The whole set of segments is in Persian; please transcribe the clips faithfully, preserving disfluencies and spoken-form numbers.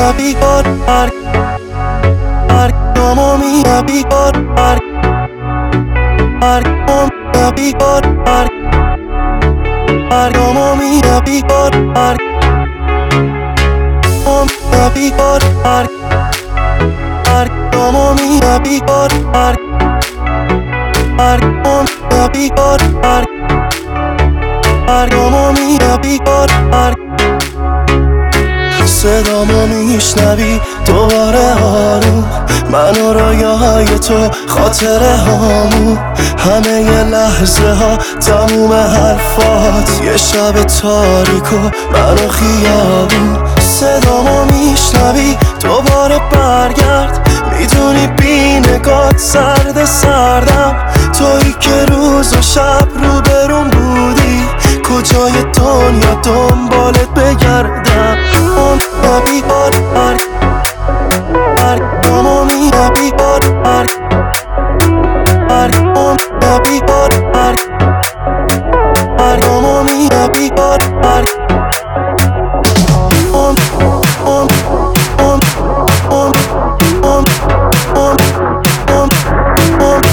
happy God, Ark, Ark, como mi happy God, Ark, Ark, como happy God, Ark, Ark, como mi happy God, Ark, como happy God, Ark, Ark, como mi happy God, Ark, Ark, como happy God, Ark, Ark, como mi happy God, Ark. صدامو میشنوی دوباره آروم، من و رویاهای تو خاطره هامون، همه ی لحظه ها تموم حرفات، یه شب تاریک و من و خیابون. صدامو میشنوی دوباره برگرد، میدونی بی نگات سرد سردم، تویی که روز و شب روبرون بودی، کجای دنیا دنبالت بگردم. اون happy God, Ark, Ark, como mi happy God, Ark, Ark, como happy God, Ark, Ark, como mi happy God, Ark. Om, om, om, om, om, om, om, om,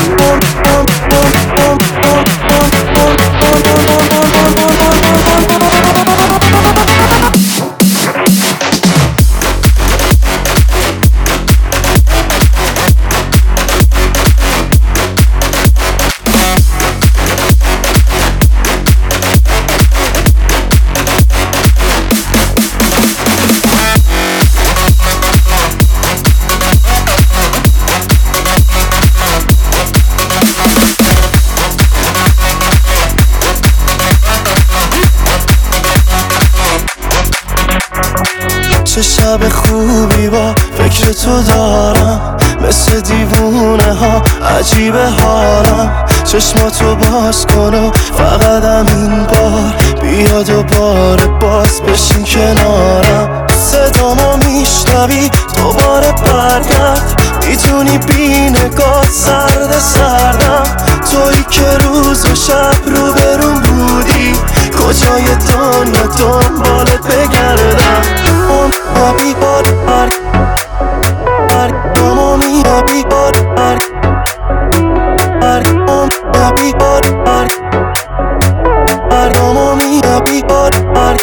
چه شب خوبی با فکر تو دارم، مثل دیوونه ها عجیبه حالم. چشماتو باز کن و فقط همین بار بیا دوباره باز بشین کنارم. صدامو میشنوی دوباره برگرد، میتونی بی نگات سرد سردم، تویی که روز و شب روبرون بودی، کجای دنیا دنبالت بگردم. اون happy God, Ark, Ark, como mi happy God, Ark, Ark, como happy God, Ark, Ark, como mi happy God, Ark.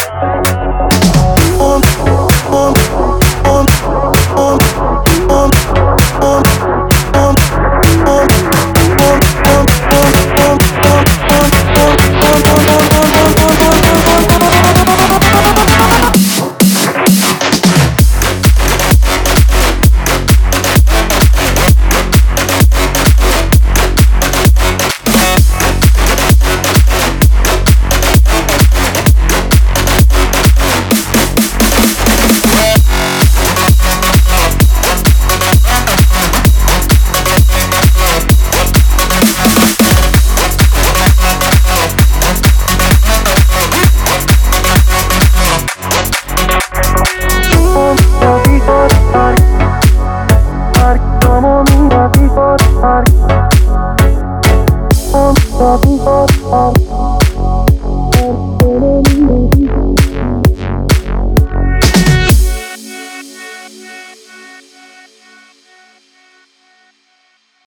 Om, om, om, om, om, om, om, om, happy God, Ark,